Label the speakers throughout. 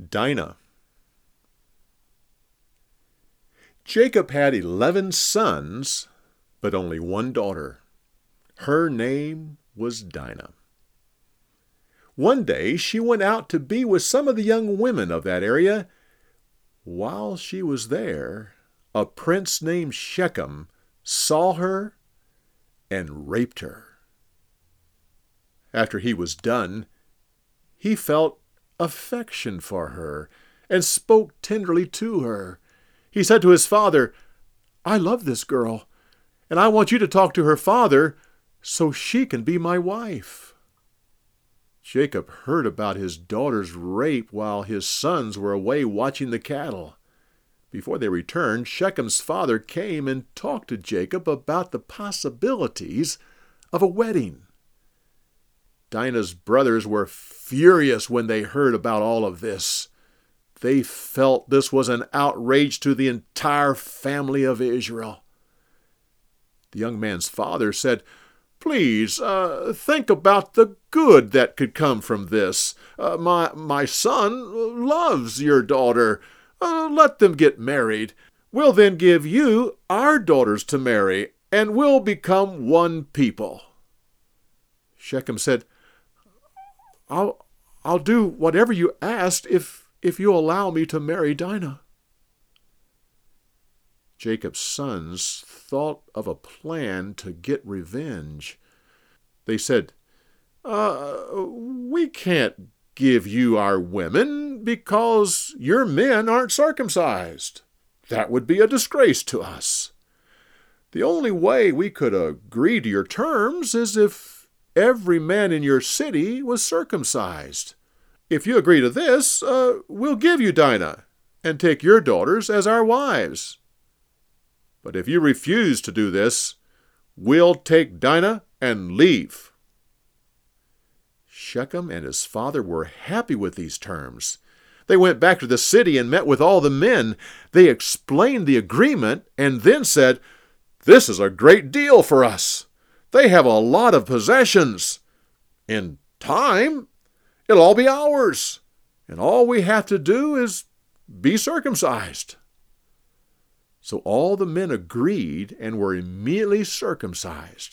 Speaker 1: Dinah. Jacob had 11 sons, but only one daughter. Her name was Dinah. One day she went out to be with some of the young women of that area. While she was there, a prince named Shechem saw her and raped her. After he was done, he felt affection for her and spoke tenderly to her. He said to his father, "I love this girl, and I want you to talk to her father so she can be my wife." Jacob heard about his daughter's rape while his sons were away watching the cattle. Before they returned, Shechem's father came and talked to Jacob about the possibilities of a wedding. Dinah's brothers were furious when they heard about all of this. They felt this was an outrage to the entire family of Israel. The young man's father said, "Please, think about the good that could come from this. My son loves your daughter. Let them get married. We'll then give you our daughters to marry, and we'll become one people." Shechem said, I'll do whatever you asked if you allow me to marry Dinah." Jacob's sons thought of a plan to get revenge. They said, "We can't give you our women because your men aren't circumcised. That would be a disgrace to us. The only way we could agree to your terms is if every man in your city was circumcised. If you agree to this, we'll give you Dinah and take your daughters as our wives. But if you refuse to do this, we'll take Dinah and leave." Shechem and his father were happy with these terms. They went back to the city and met with all the men. They explained the agreement and then said, "This is a great deal for us. They have a lot of possessions. In time, it'll all be ours, and all we have to do is be circumcised." So all the men agreed and were immediately circumcised.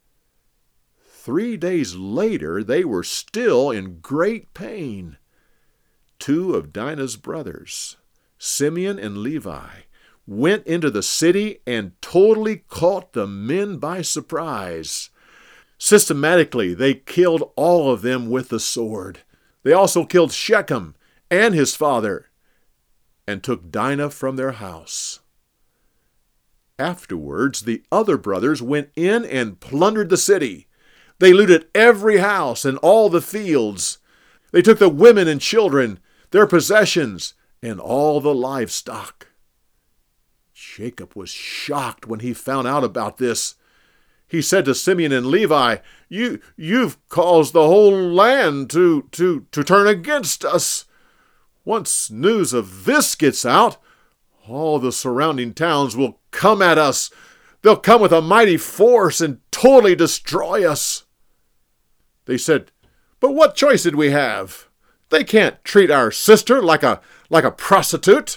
Speaker 1: 3 days later, they were still in great pain. 2 of Dinah's brothers, Simeon and Levi, went into the city and totally caught the men by surprise. Systematically, they killed all of them with the sword. They also killed Shechem and his father and took Dinah from their house. Afterwards, the other brothers went in and plundered the city. They looted every house and all the fields. They took the women and children, their possessions, and all the livestock. Jacob was shocked when he found out about this. He said to Simeon and Levi, You've caused the whole land to turn against us. Once news of this gets out, all the surrounding towns will come at us. They'll come with a mighty force and totally destroy us." They said, "But what choice did we have? They can't treat our sister like a prostitute."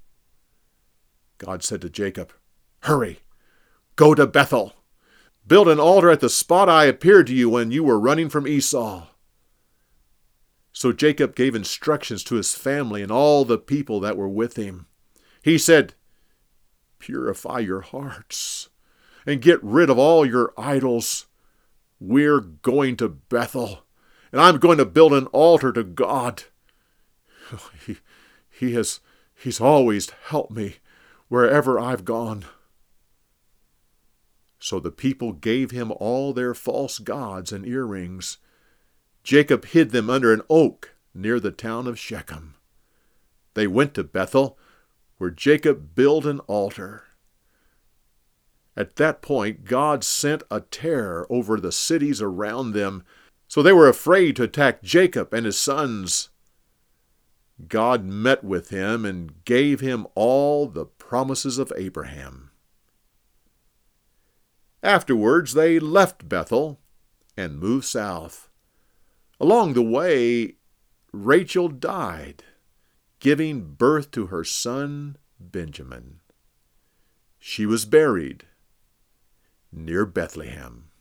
Speaker 1: God said to Jacob, "Hurry, go to Bethel. Build an altar at the spot I appeared to you when you were running from Esau." So Jacob gave instructions to his family and all the people that were with him. He said, "Purify your hearts and get rid of all your idols. We're going to Bethel, and I'm going to build an altar to God. He's always helped me wherever I've gone." So the people gave him all their false gods and earrings. Jacob hid them under an oak near the town of Shechem. They went to Bethel, where Jacob built an altar. At that point, God sent a terror over the cities around them, so they were afraid to attack Jacob and his sons. God met with him and gave him all the promises of Abraham. Afterwards, they left Bethel and moved south. Along the way, Rachel died, giving birth to her son Benjamin. She was buried near Bethlehem.